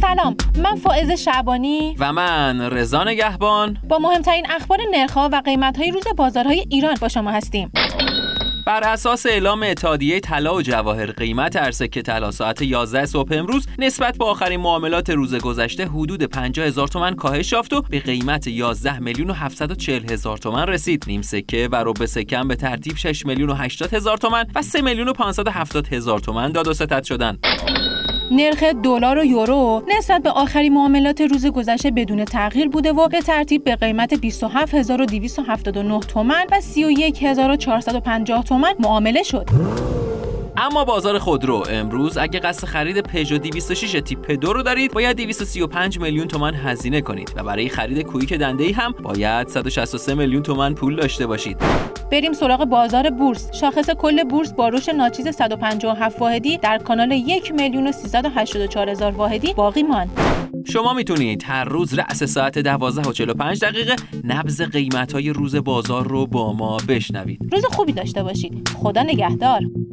سلام، من فائزه شعبانی و من رضا نگهبان با مهمترین اخبار نرخ‌ها و قیمت‌های روز بازارهای ایران با شما هستیم. بر اساس اعلام اتحادیه طلا و جواهر، قیمت هر سکه طلا ساعت 11 صبح امروز نسبت به آخرین معاملات روز گذشته حدود 50,000 تومان کاهش یافت و به قیمت 11,740,000 تومان رسید. نیم سکه و ربع سکه به ترتیب 6,080,000 تومان و 3,570,000 تومان داد و ستد شدند. نرخ دلار و یورو نسبت به آخرین معاملات روز گذشته بدون تغییر بوده و به ترتیب به قیمت 27,279 تومان و 31,450 تومان معامله شد. اما بازار خودرو امروز اگه قصد خرید پژو 206 تیپ 2 رو دارید باید 235 میلیون تومان هزینه کنید و برای خرید کویک دنده‌ای هم باید 163 میلیون تومان پول داشته باشید. بریم سراغ بازار بورس. شاخص کل بورس با رشد ناچیز 157 واحدی در کانال 1,384,000 واحدی باقی ماند. شما میتونید هر روز رأس ساعت 12:45 نبض قیمت‌های روز بازار رو با ما بشنوید. روز خوبی داشته باشید. خدا نگهدار.